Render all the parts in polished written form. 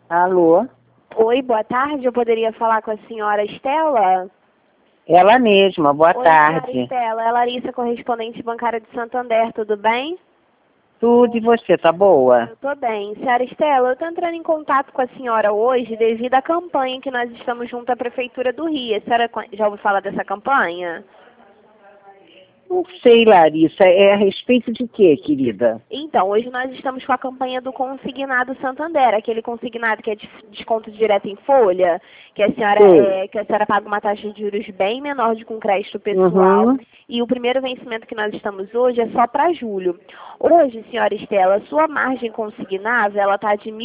Alô? Oi, boa tarde. Eu poderia falar com a senhora Estela? Ela mesma, boa Oi, tarde. senhora Estela. É Larissa, correspondente bancária de Santander. Tudo bem? Tudo, e você, tá boa? Eu tô bem. Senhora Estela, eu estou entrando em contato com a senhora hoje devido à campanha que nós estamos junto à Prefeitura do Rio. A senhora já ouviu falar dessa campanha? Não sei, Larissa, é a respeito de quê, querida? Então, hoje nós estamos com a campanha do Consignado Santander, aquele consignado que é de desconto direto em folha, que a senhora, Sei. que a senhora paga uma taxa de juros bem menor de com crédito pessoal. Uhum. E o primeiro vencimento que nós estamos hoje é só para julho. Hoje, senhora Estela, a sua margem consignável ela está de R$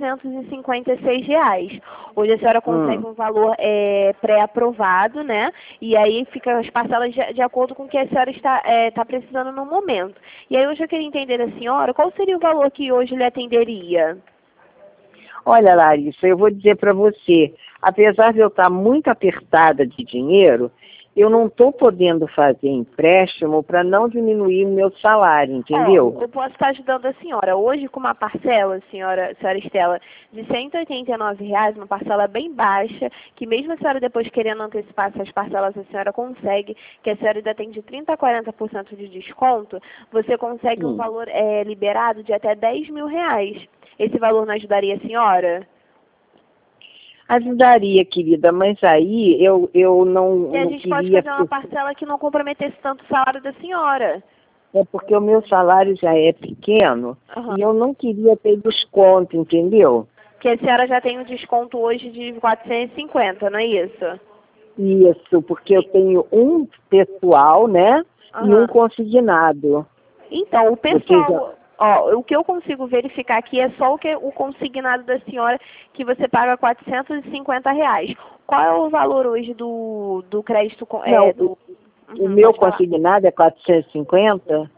1.356. Hoje a senhora consegue um valor pré-aprovado, né? E aí fica as parcelas de acordo com o que a senhora está precisando no momento. E aí hoje eu queria entender da senhora qual seria o valor que hoje lhe atenderia. Olha, Larissa, eu vou dizer para você, apesar de eu estar muito apertada de dinheiro, eu não estou podendo fazer empréstimo para não diminuir o meu salário, entendeu? Eu posso estar ajudando a senhora. Hoje, com uma parcela, senhora Estela, de R$ 189, uma parcela bem baixa, que mesmo a senhora depois querendo antecipar essas parcelas, a senhora consegue, que a senhora ainda tem de 30% a 40% de desconto, você consegue um valor liberado de até R$ 10.000. Esse valor não ajudaria a senhora? Ajudaria, querida, mas aí eu não E a não gente pode queria... fazer uma parcela que não comprometesse tanto o salário da senhora. É porque o meu salário já é pequeno e Uhum. eu não queria ter desconto, entendeu? Porque a senhora já tem um desconto hoje de 450, não é isso? Isso, porque eu tenho um pessoal, né, e um Aham. consignado. Então, o Você já... pessoal, o que eu consigo verificar aqui é só o consignado da senhora, que você paga R$ 450. Qual é o valor hoje do crédito, Não, o meu pode falar. consignado é 450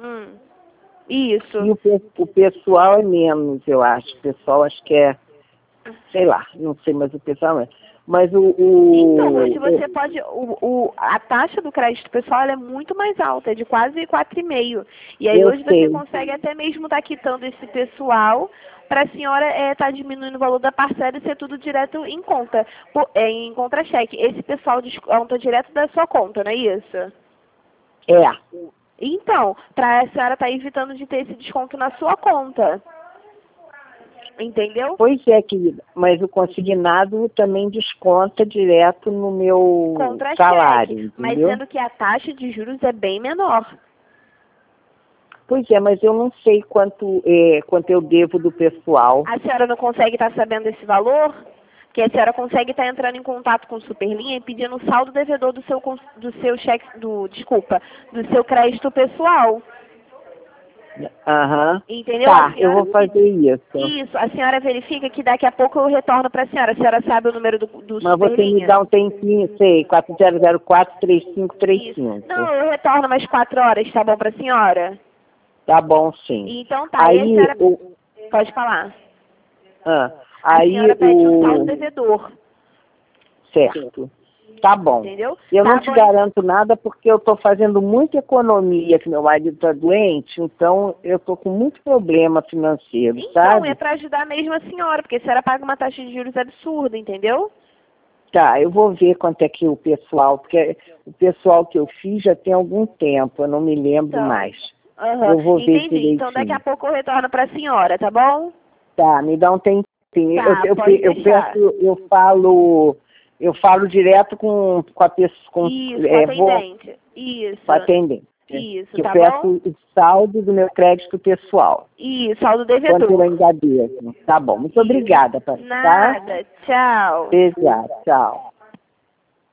Isso. e o pessoal é menos, eu acho. O pessoal acho que é, sei lá, não sei, mas o pessoal é. Mas Então, hoje você pode, a taxa do crédito pessoal ela é muito mais alta, é de quase 4,5. E aí eu hoje você sei. consegue até mesmo estar quitando esse pessoal para a senhora estar diminuindo o valor da parcela e ser tudo direto em conta, em contra-cheque. Esse pessoal desconta direto da sua conta, não é isso? É. Então, para a senhora estar evitando de ter esse desconto na sua conta. Entendeu? Pois é, querida, mas o consignado também desconta direto no meu salário, Mas entendeu? sendo que a taxa de juros é bem menor. Pois é, mas eu não sei quanto eu devo do pessoal. A senhora não consegue estar sabendo esse valor? Que a senhora consegue estar entrando em contato com o Superlinha e pedindo o saldo devedor do seu cheque, do seu crédito pessoal. Aham. Entendeu? A Tá, eu senhora vou fazer isso. Isso, a senhora verifica que daqui a pouco eu retorno para a senhora. A senhora sabe o número do Mas você me Superlinha? dá um tempinho, sei, 4004 Isso. 3535. Não, eu retorno mais 4 horas, tá bom para a senhora? Tá bom, sim. Então tá, e a Aí senhora pode falar. ah, A aí senhora pede o saldo devedor, certo. Tá bom. entendeu? Eu não Tá te bom. garanto nada porque eu estou fazendo muita economia, que meu marido está doente, então eu estou com muito problema financeiro, Então, sabe? é para ajudar mesmo a senhora, porque a senhora paga uma taxa de juros absurda, entendeu? Tá, eu vou ver quanto é que o pessoal, porque o pessoal que eu fiz já tem algum tempo, eu não me lembro Então, mais. Eu vou ver entendi. Então daqui a direitinho. pouco eu retorno para a senhora, tá bom? Tá, me dá um tempinho. Tá, pode deixar. Eu falo direto com a pessoa, Isso, com a vou atendente. com a Isso, atendente, isso, que eu tá peço bom? o saldo do meu crédito pessoal, Isso, saldo quanto eu devedor. ainda devo. Tá bom, muito Isso. obrigada, tá? Nada, tchau. Beijo, tchau.